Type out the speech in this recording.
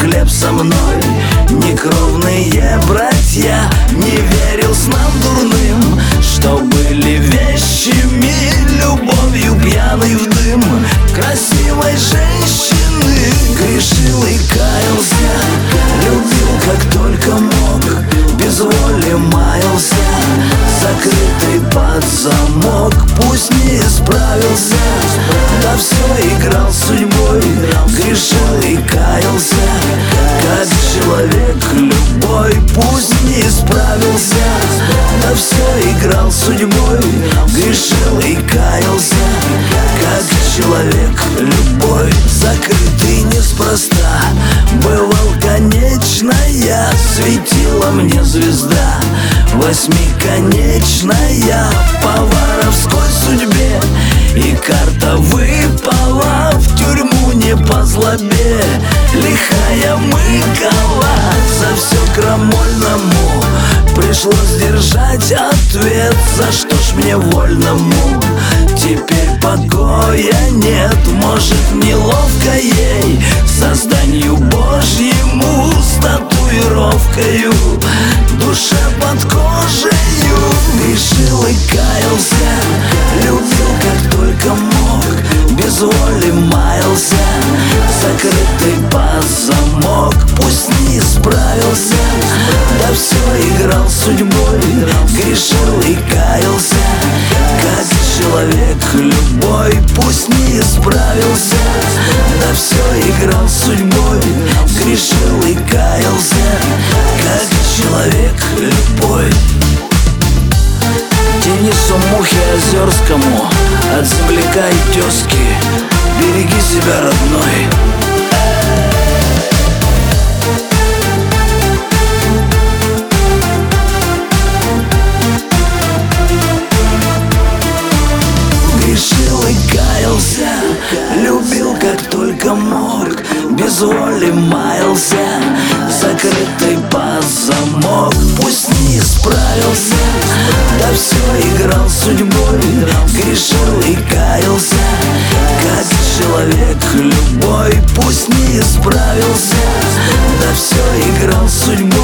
хлеб со мной. Некровные братья, не верил снам дурным, что были вещами, любовью пьяный в дым красивой женщины. Грешил и каялся, любил как только мог, без воли маялся, закрытый под замок. Пусть не справился, да все играл судьбой. Грешил и каялся, как человек любой. Пусть не справился, да все играл судьбой. Грешил и каялся, как человек любой. Закрытый неспроста, бывал конечная, светила мне звезда восьмиконечная. По воровской судьбе и карта выпала, в тюрьму не по злобе лихая мыкала. За все крамольному пришлось держать ответ. За что ж мне вольному теперь покоя нет? Может, неловко ей созданию Божьему с татуировкою, душа под кожею. Грешил и каялся, любил как только мог, без воли маялся, закрытый под замок. Пусть не справился, да все играл судьбой. Грешил и каялся, как человек любой. Пусть не справился, да все играл судьбой. Грешил и каялся, как человек любой. Денису Мухе Озерскому от земляка и тезки: береги себя, родной. Грешил и каялся, любил как только мог, без воли маялся, закрытый под замок. Пусть не справился, да все играл судьбой. Грешил и каялся, как человек любой. Пусть не справился, да все играл судьбой.